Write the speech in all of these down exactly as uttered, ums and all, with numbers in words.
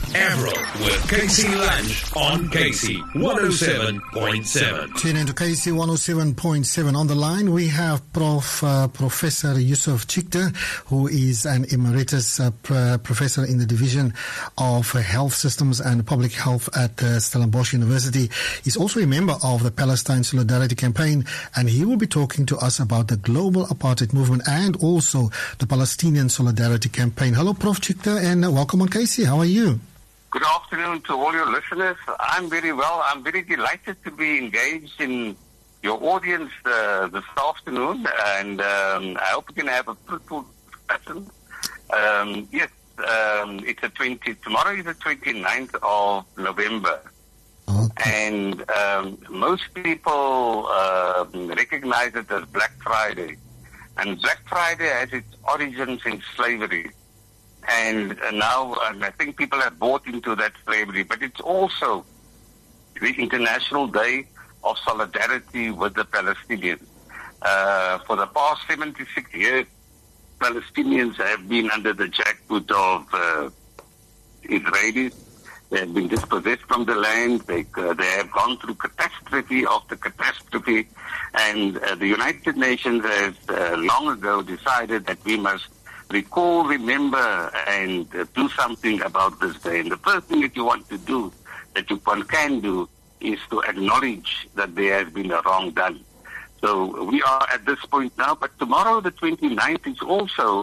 Avril with K C Lunch on K C one oh seven point seven. Tune into K C one oh seven point seven. On the line, we have Prof Uh, Professor Yusuf Chicta, who is an emeritus uh, pr- professor in the Division of Health Systems and Public Health at uh, Stellenbosch University. He's also a member of the Palestine Solidarity Campaign, and he will be talking to us about the global apartheid movement and also the Palestinian Solidarity Campaign. Hello, Professor Chicta, and uh, welcome on K C. How are you? Good afternoon to all your listeners. I'm very well. I'm very delighted to be engaged in your audience uh, this afternoon, and um, I hope we can have a fruitful discussion. Um, yes, um, it's a twenty. Tomorrow is the twenty-ninth of November, okay. and um, most people uh, recognize it as Black Friday, and Black Friday has its origins in slavery. And uh, now um, I think people have bought into that slavery, but it's also the International Day of Solidarity with the Palestinians. Uh, for the past seventy-six years, Palestinians have been under the jackboot of uh, Israelis. They have been dispossessed from the land. They, uh, they have gone through catastrophe after catastrophe. And uh, the United Nations has uh, long ago decided that we must recall, remember, and uh, do something about this day. And the first thing that you want to do, that you one can do, is to acknowledge that there has been a wrong done. So we are at this point now, but tomorrow, the twenty-ninth, is also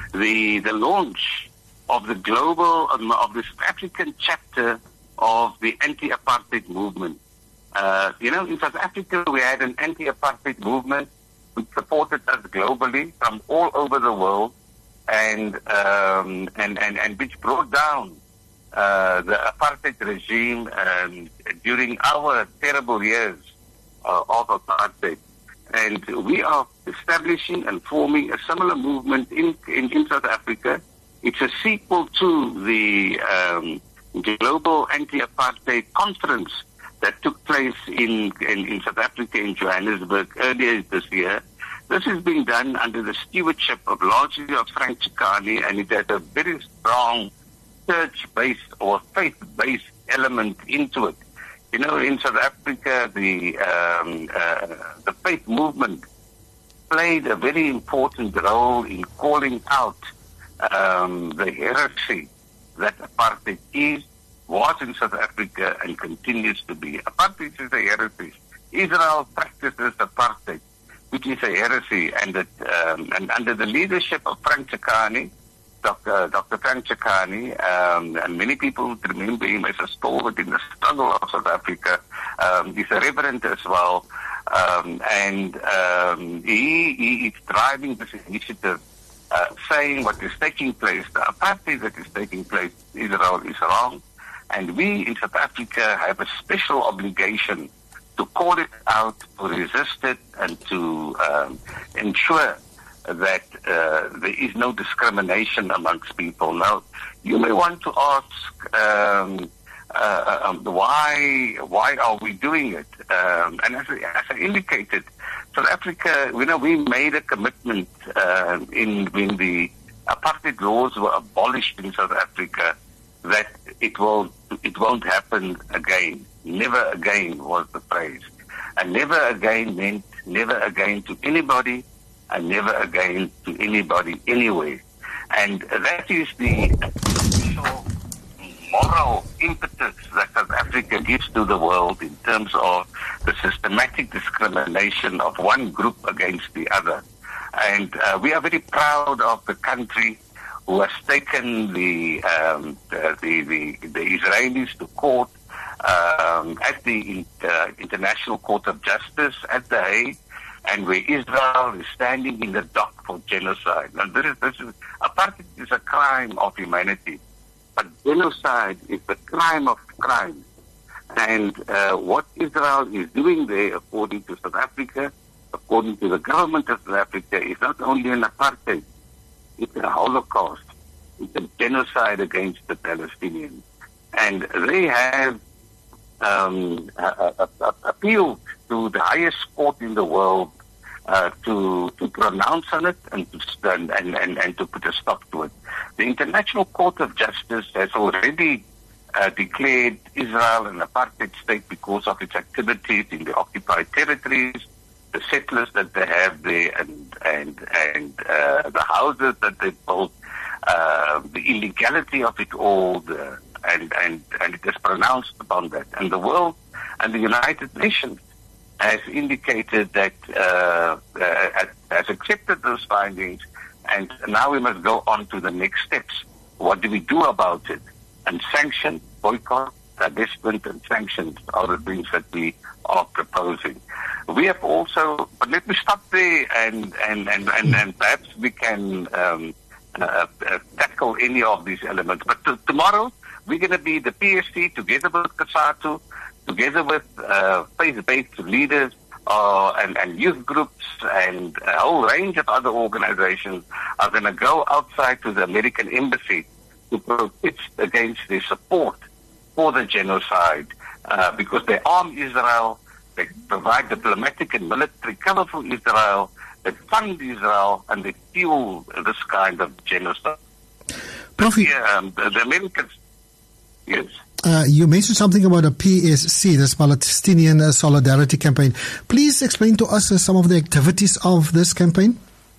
the the launch of the global, um, of the South African chapter of the anti-apartheid movement. Uh, you know, in South Africa, we had an anti-apartheid movement which supported us globally from all over the world. And, um, and and and which brought down uh, the apartheid regime um, during our terrible years uh, of apartheid. And we are establishing and forming a similar movement in, in, in South Africa. It's a sequel to the um, Global Anti-Apartheid Conference that took place in, in, in South Africa, in Johannesburg, earlier this year. This is being done under the stewardship of largely of Frank Chikane, and it has a very strong church-based or faith-based element into it. You know, in South Africa, the um, uh, the faith movement played a very important role in calling out um, the heresy that apartheid is, was in South Africa, and continues to be. Apartheid is a heresy. Israel practices apartheid, which is a heresy, and that, um, and under the leadership of Frank Chikane, Doctor Doctor Frank Chikane, um, and many people remember him as a stalwart in the struggle of South Africa. Um, he's a reverend as well, um, and um, he, he is driving this initiative, uh, saying what is taking place, the apartheid that is taking place in Israel is wrong, and we in South Africa have a special obligation to call it out, to resist it, and to um, ensure that uh, there is no discrimination amongst people. Now, you may want to ask um, uh, um, why why are we doing it? Um, and as, as I indicated, South Africa, you know, we made a commitment uh, in when the apartheid laws were abolished in South Africa that it will it won't happen again. Never again was the phrase. And never again meant never again to anybody, and never again to anybody anywhere. And that is the official moral impetus that South Africa gives to the world in terms of the systematic discrimination of one group against the other. And uh, we are very proud of the country who has taken the, um, the, the, the, the Israelis to court Um, at the uh, International Court of Justice at The Hague, and where Israel is standing in the dock for genocide. Now, this is, this is, apartheid is a crime of humanity, but genocide is the crime of crimes. And uh, what Israel is doing there, according to South Africa, according to the government of South Africa, is not only an apartheid, it's a Holocaust. It's a genocide against the Palestinians. And they have Um, uh, uh, uh, appealed to the highest court in the world uh, to to pronounce on it and to and, and, and, and to put a stop to it. The International Court of Justice has already uh, declared Israel an apartheid state because of its activities in the occupied territories, the settlers that they have there, and and and uh, the houses that they built, uh, the illegality of it all, the, and and and it is pronounced upon that. And the world and the United Nations has indicated that uh, uh, has accepted those findings, and now we must go on to the next steps. What do we do about it? And sanction, boycott, divestment, and sanctions are the things that we are proposing. We have also, but let me stop there, and and and and, and perhaps we can um, uh, uh, tackle any of these elements. But t- tomorrow we're going to be the P S C together with COSATU, together with uh, faith-based leaders uh, and, and youth groups and a whole range of other organizations are going to go outside to the American embassy to protest against their support for the genocide uh, because they arm Israel, they provide diplomatic and military cover for Israel, they fund Israel, and they fuel this kind of genocide. Prof, yeah, um, the, the Americans, yes. Uh, you mentioned something about a P S C, this Palestinian uh, Solidarity Campaign. Please explain to us uh, some of the activities of this campaign.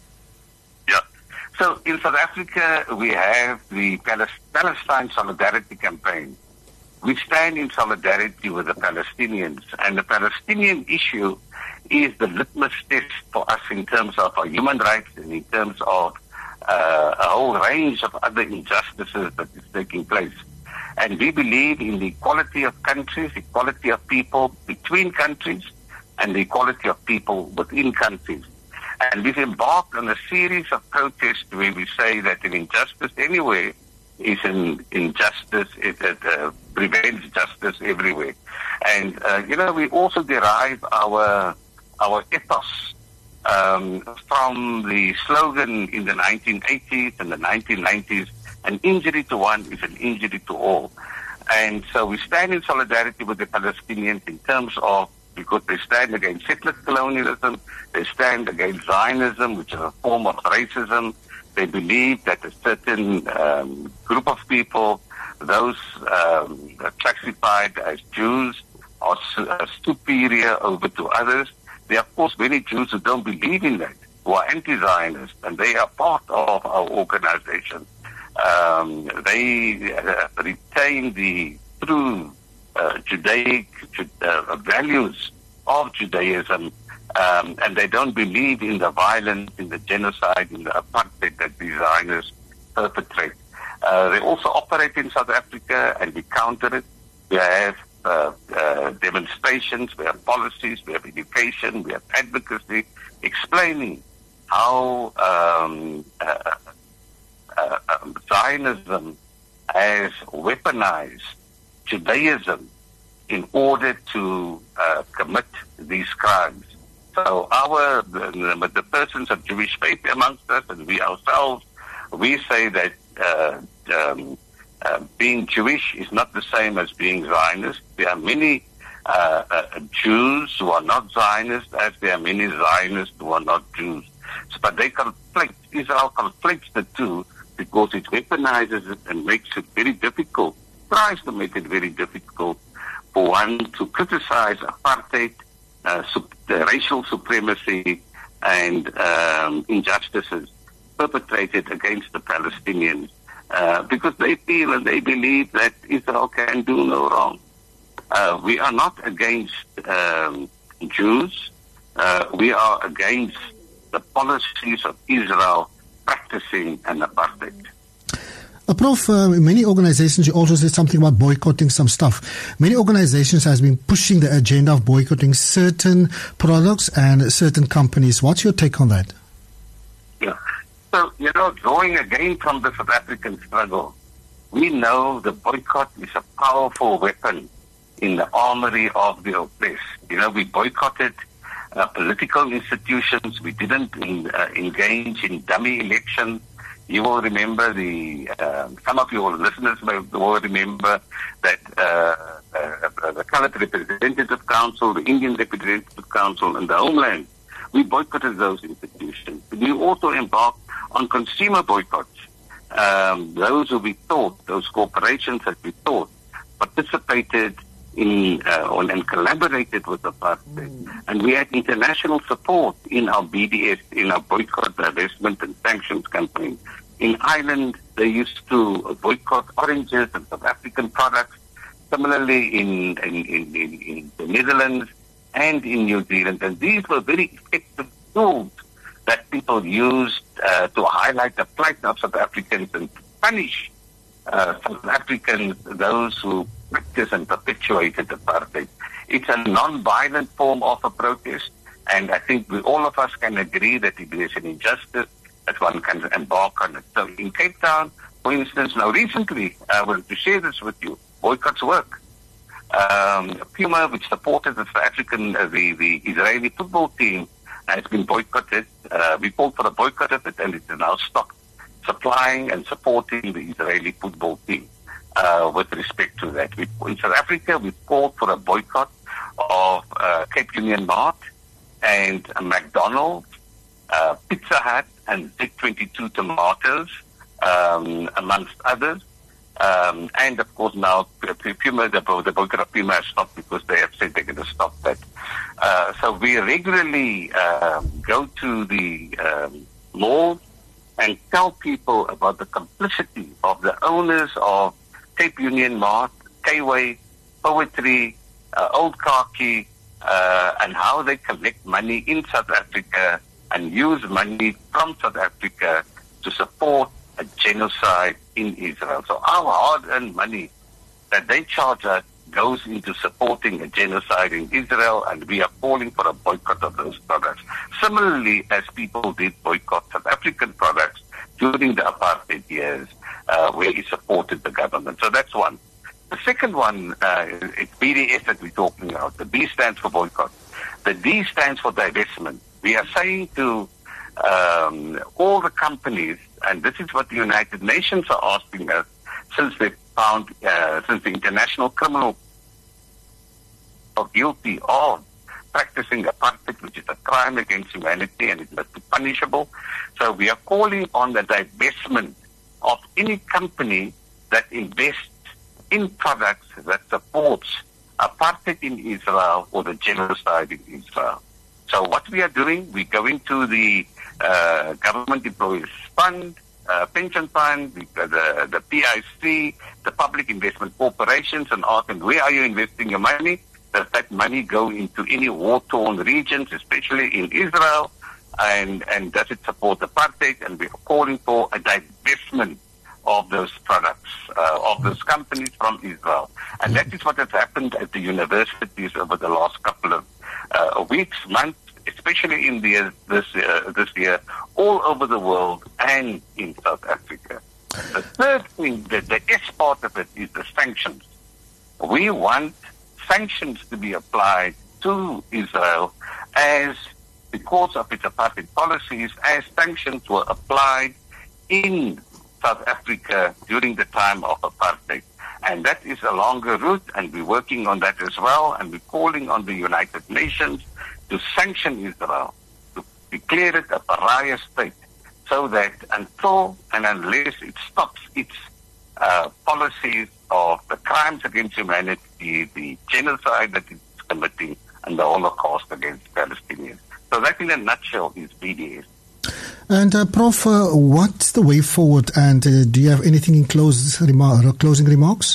Yeah. So in South Africa, we have the Palestine Solidarity Campaign. We stand in solidarity with the Palestinians, and the Palestinian issue is the litmus test for us in terms of our human rights and in terms of uh, a whole range of other injustices that is taking place. And we believe in the equality of countries, equality of people between countries, and the equality of people within countries. And we've embarked on a series of protests where we say that an injustice anywhere is an injustice, it, it uh, prevents justice everywhere. And, uh, you know, we also derive our our ethos um, from the slogan in the nineteen eighties and the nineteen nineties, an injury to one is an injury to all. And so we stand in solidarity with the Palestinians in terms of, because they stand against settler colonialism, they stand against Zionism, which is a form of racism. They believe that a certain um, group of people, those um, classified as Jews, are su- uh, superior over to others. There are, of course, many Jews who don't believe in that, who are anti-Zionist, and they are part of our organization. Um, they uh, retain the true uh, Judaic uh, values of Judaism, um, and they don't believe in the violence, in the genocide, in the apartheid that the Zionists perpetrate. Uh, they also operate in South Africa, and we counter it. We have uh, uh, demonstrations, we have policies, we have education, we have advocacy, explaining how um, uh, uh, um, Zionism has weaponized Judaism in order to uh, commit these crimes. So our the, the persons of Jewish faith amongst us, and we ourselves, we say that uh, um, uh, being Jewish is not the same as being Zionist. There are many uh, uh, Jews who are not Zionists, as there are many Zionists who are not Jews. So, but they conflict. Israel conflicts the two because it weaponizes it and makes it very difficult, tries to make it very difficult for one to criticize apartheid, uh, sup- uh, racial supremacy, and um, injustices perpetrated against the Palestinians, uh, because they feel and they believe that Israel can do no wrong. Uh, we are not against um, Jews. Uh, we are against the policies of Israel practicing an apartheid. Uh, Prof, uh, many organizations, you also said something about boycotting some stuff. Many organizations has been pushing the agenda of boycotting certain products and certain companies. What's your take on that? Yeah. So, you know, drawing again from the South African struggle, we know the boycott is a powerful weapon in the armory of the oppressed. You know, we boycotted uh, political institutions. We didn't in, uh, engage in dummy elections. You will remember the, uh, some of your listeners may will remember that uh, uh, the Colored Representative Council, the Indian Representative Council, and the Homeland, we boycotted those institutions. We also embarked on consumer boycotts. Um, those who we thought, those corporations that we thought participated in uh, and collaborated with apartheid. Mm. And we had international support in our B D S, in our boycott, divestment and sanctions campaign. In Ireland, they used to boycott oranges and South African products. Similarly, in, in, in, in, in the Netherlands and in New Zealand. And these were very effective tools that people used uh, to highlight the plight of South Africans and punish uh, South Africans, those who practice and perpetuated apartheid. It's a non-violent form of a protest, and I think we, all of us can agree that it is an injustice that one can embark on it. So in Cape Town, for instance, now recently, I wanted to share this with you, boycotts work. Um, Puma, which supported the South African, uh, the, the Israeli football team, has been boycotted. Uh, we called for a boycott of it, and it is now stopped supplying and supporting the Israeli football team. Uh, with respect to that, we, in South Africa, we called for a boycott of uh, Cape Union Mart and uh, McDonald's, uh, Pizza Hut, and Z twenty-two Tomatoes, um, amongst others. Um, and of course now Puma, the, the boycott of Puma has stopped because they have said they're going to stop that. Uh, so we regularly uh, go to the um, malls and tell people about the complicity of the owners of Cape Union Mart, K-Way, Poetry, uh, Old Khaki, uh, and how they collect money in South Africa and use money from South Africa to support a genocide in Israel. So our hard-earned money that they charge us goes into supporting a genocide in Israel, and we are calling for a boycott of those products. Similarly, as people did boycott South African products during the apartheid years, uh, where he supported the government. So that's one. The second one, uh, it's B D S that we're talking about. The B stands for boycott. The D stands for divestment. We are saying to um, all the companies, and this is what the United Nations are asking us, since they found, uh, since the International Criminal are guilty of practicing apartheid, which is a crime against humanity and it must be punishable. So we are calling on the divestment of any company that invests in products that supports apartheid in Israel or the genocide in Israel. So what we are doing, we're going to the uh, Government Employees Fund, uh, Pension Fund, the, the, the P I C, the Public Investment Corporations, and ask them, where are you investing your money? Does that money go into any war-torn regions, especially in Israel? And, and does it support apartheid? And we're calling for a divestment of those products, uh, of those companies from Israel. And that is what has happened at the universities over the last couple of uh, weeks, months, especially in the, this, uh, this year, all over the world and in South Africa. The third thing, the, the S part of it, is the sanctions. We want sanctions to be applied to Israel as, because of its apartheid policies, as sanctions were applied in South Africa during the time of apartheid. And that is a longer route, and we're working on that as well, and we're calling on the United Nations to sanction Israel, to declare it a pariah state, so that until and unless it stops its uh, policies of the crimes against humanity, the genocide that it's committing, and the Holocaust against Palestinians. So that in a nutshell is B D S. And uh, Prof, uh, what's the way forward, and uh, do you have anything in close remar- closing remarks?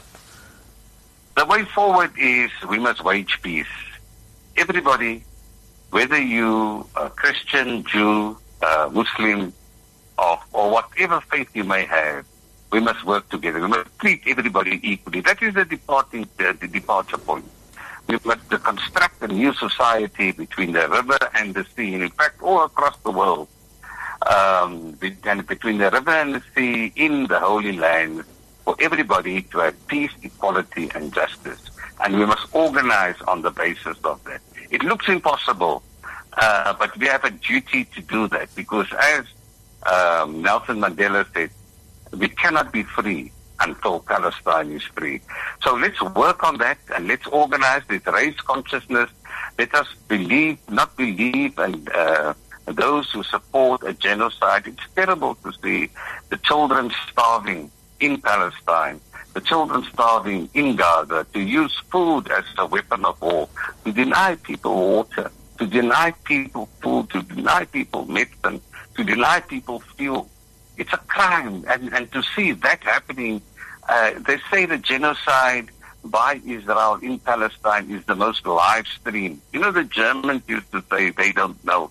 The way forward is we must wage peace. Everybody, whether you are Christian, Jew, uh, Muslim, or, or whatever faith you may have, we must work together. We must treat everybody equally. That is the departing, uh, the departure point. We must construct a new society between the river and the sea, and in fact, all across the world, um, and between the river and the sea in the Holy Land, for everybody to have peace, equality, and justice. And we must organize on the basis of that. It looks impossible, uh, but we have a duty to do that, because as um, Nelson Mandela said, we cannot be free until Palestine is free. So let's work on that, and let's organize, let's raise consciousness. Let us believe, not believe, and uh, those who support a genocide. It's terrible to see the children starving in Palestine. the children starving in Gaza, to use food as a weapon of war, to deny people water, to deny people food, to deny people medicine, to deny people fuel. It's a crime. And, and to see that happening, uh, they say the genocide by Israel in Palestine is the most live streamed. You know, the Germans used to say they don't know.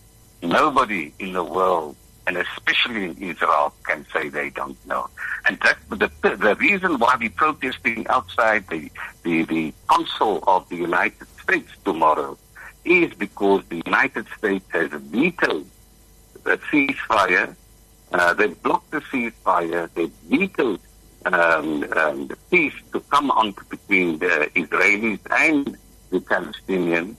Nobody in the world, and especially in Israel, can say they don't know. And that, the, the reason why we're protesting outside the, the, the consul of the United States tomorrow is because the United States has vetoed the ceasefire. Uh, they blocked the ceasefire. They vetoed um, um, the peace to come on between the Israelis and the Palestinians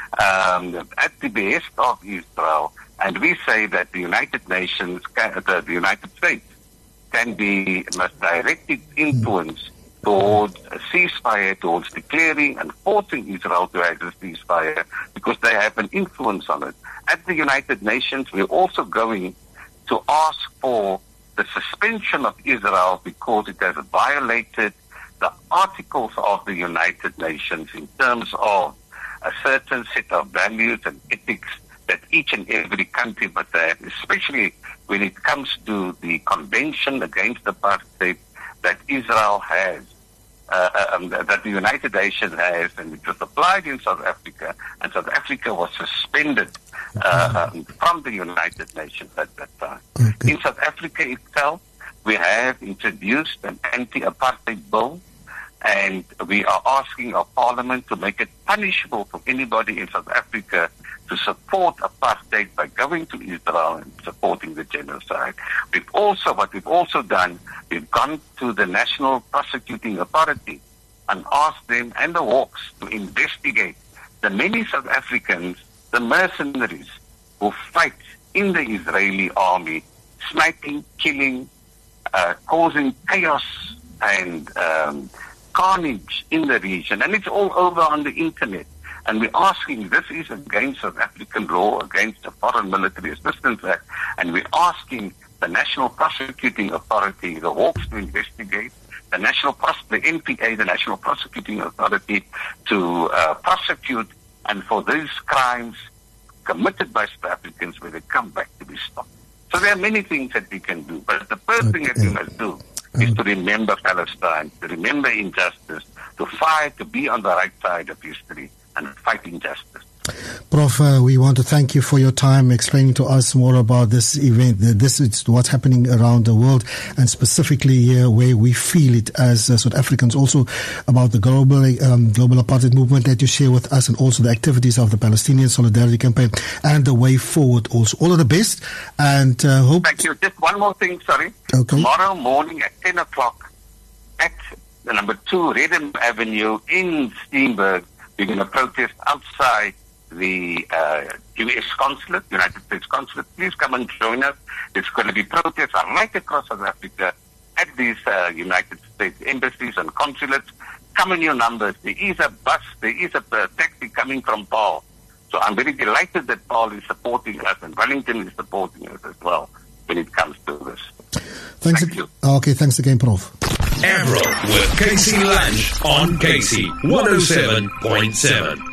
um, at the behest of Israel. And we say that the United Nations, can, the, the United States, can be must direct its influence towards a ceasefire, towards declaring and forcing Israel to have a ceasefire, because they have an influence on it. At the United Nations, we're also going to ask for the suspension of Israel because it has violated the articles of the United Nations in terms of a certain set of values and ethics that each and every country must have, especially when it comes to the Convention Against Apartheid that Israel has, uh, um, that the United Nations has, and it was applied in South Africa, and South Africa was suspended uh, um, from the United Nations at that time. Okay. In South Africa itself, we have introduced an anti-apartheid bill, and we are asking our parliament to make it punishable for anybody in South Africa to support apartheid by going to Israel and supporting the genocide. We've also, what we've also done, we've gone to the National Prosecuting Authority and asked them and the Hawks to investigate the many South Africans, the mercenaries who fight in the Israeli army, sniping, killing, uh, causing chaos and um, carnage in the region. And it's all over on the internet. And we're asking, this is against South African law, against the Foreign Military Assistance Act, and we're asking the National Prosecuting Authority, the Hawks, to investigate, the National Pros- the N P A, the National Prosecuting Authority, to uh, prosecute, and for these crimes committed by South Africans, where they come back to be stopped. So there are many things that we can do, but the first thing that we must do is to remember Palestine, to remember injustice, to fight, to be on the right side of history, and fight injustice. Prof, uh, we want to thank you for your time explaining to us more about this event. This is what's happening around the world, and specifically here where we feel it as uh, South Africans, also about the global um, global apartheid movement that you share with us, and also the activities of the Palestinian Solidarity Campaign and the way forward also. All of the best, and uh, hope... Thank you. Just one more thing, sorry. Okay. Tomorrow morning at ten o'clock at the number two Redham Avenue in Steenberg, we're going to protest outside the uh, U S Consulate, United States Consulate. Please come and join us. There's going to be protests right across South Africa at these uh, United States embassies and consulates. Come in your numbers. There is a bus, there is a uh, taxi coming from Paul. So I'm very delighted that Paul is supporting us, and Wellington is supporting us as well when it comes to this. Thanks. Thank you. Okay, thanks again, Prof. Avril with Casey Lange on Casey one oh seven point seven.